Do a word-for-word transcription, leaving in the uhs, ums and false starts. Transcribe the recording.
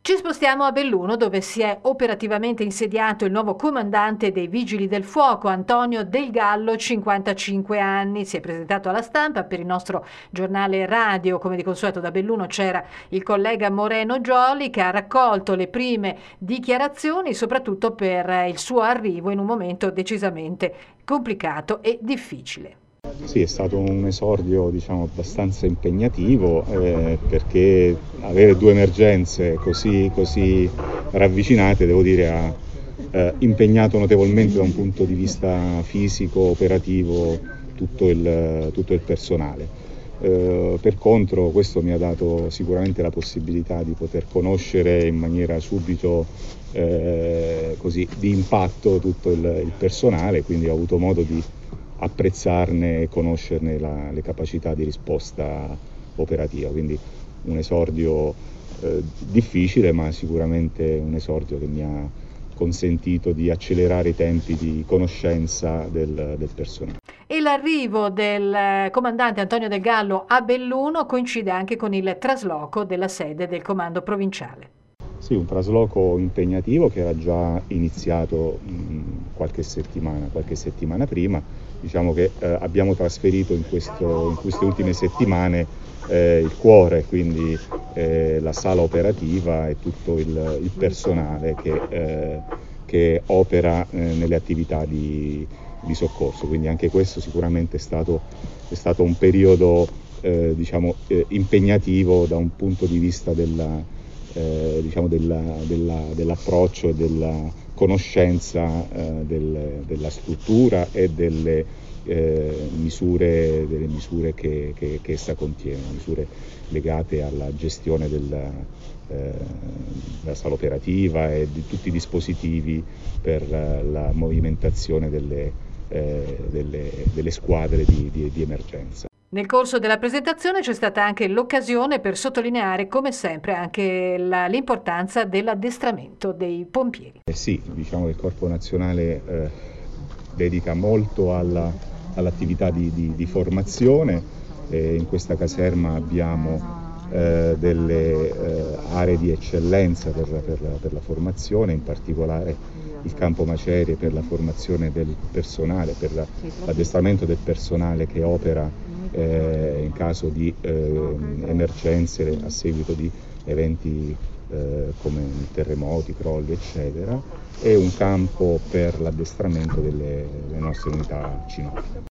Ci spostiamo a Belluno, dove si è operativamente insediato il nuovo comandante dei Vigili del Fuoco, Antonio Del Gallo, cinquantacinque anni. Si è presentato alla stampa per il nostro giornale radio. Come di consueto da Belluno c'era il collega Moreno Gioli, che ha raccolto le prime dichiarazioni, soprattutto per il suo arrivo in un momento decisamente complicato e difficile. Sì, è stato un esordio, diciamo, abbastanza impegnativo, eh, perché avere due emergenze così, così ravvicinate, devo dire, ha eh, impegnato notevolmente da un punto di vista fisico, operativo, tutto il, tutto il personale. Eh, per contro, questo mi ha dato sicuramente la possibilità di poter conoscere in maniera subito eh, così, di impatto tutto il, il personale, quindi ho avuto modo di apprezzarne e conoscerne la, le capacità di risposta operativa, quindi un esordio eh, difficile, ma sicuramente un esordio che mi ha consentito di accelerare i tempi di conoscenza del, del personale. E l'arrivo del comandante Antonio Del Gallo a Belluno coincide anche con il trasloco della sede del comando provinciale. Sì, un trasloco impegnativo che era già iniziato mh, qualche settimana, qualche settimana prima. Diciamo che eh, abbiamo trasferito in, questo, in queste ultime settimane eh, il cuore, quindi eh, la sala operativa e tutto il, il personale che, eh, che opera eh, nelle attività di, di soccorso. Quindi anche questo sicuramente è stato, è stato un periodo eh, diciamo, eh, impegnativo da un punto di vista della Eh, diciamo della, della, dell'approccio e della conoscenza eh, del, della struttura e delle eh, misure, delle misure che, che, che essa contiene, misure legate alla gestione della, eh, della sala operativa e di tutti i dispositivi per la, la movimentazione delle, eh, delle, delle squadre di, di, di emergenza. Nel corso della presentazione c'è stata anche l'occasione per sottolineare, come sempre, anche l'importanza dell'addestramento dei pompieri. Eh sì, diciamo che il Corpo Nazionale eh, dedica molto alla, all'attività di, di, di formazione. Eh, in questa caserma abbiamo eh, delle eh, aree di eccellenza per, per, per la formazione, in particolare il campo macerie per la formazione del personale, per l'addestramento del personale che opera Eh, in caso di eh, emergenze a seguito di eventi eh, come terremoti, crolli, eccetera, e un campo per l'addestramento delle, delle nostre unità C I N O F.